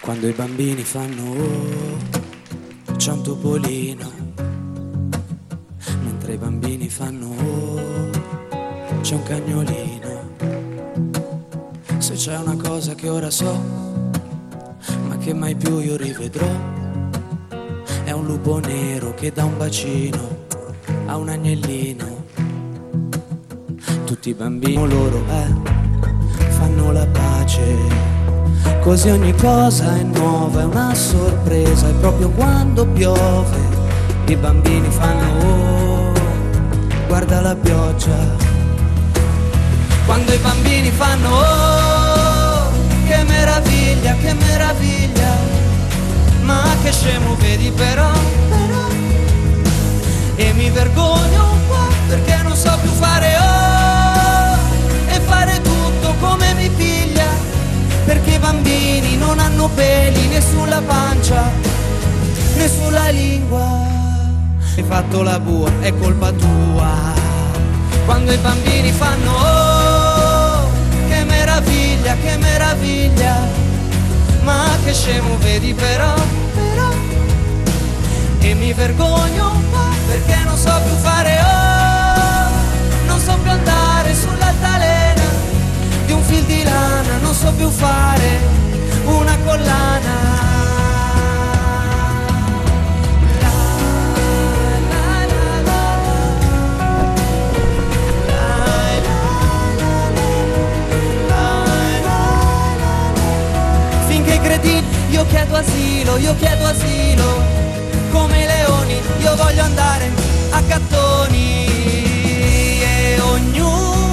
Quando i bambini fanno oh, c'è un topolino. Mentre i bambini fanno oh, c'è un cagnolino. Se c'è una cosa che ora so, ma che mai più io rivedrò, è un lupo nero che dà un bacino a un agnellino. Tutti i bambini loro fanno la pace, così ogni cosa è nuova, è una sorpresa. E proprio quando piove i bambini fanno oh, guarda la pioggia. Quando i bambini fanno oh, che meraviglia, ma che scemo vedi però. E mi vergogno un po' perché non so più fare oh, e fare tutto come mi piglia. Perché i bambini non hanno peli né sulla pancia né sulla lingua. Hai fatto la bua, è colpa tua. Quando i bambini fanno oh, che meraviglia, ma che scemo vedi però. E mi vergogno un po' perché non so più fare oh, non so più andare sull'altalena di un fil di lana, non so più fare una collana. Finché i cretini, io chiedo asilo, come i leoni io voglio andare a gattoni. E ognuno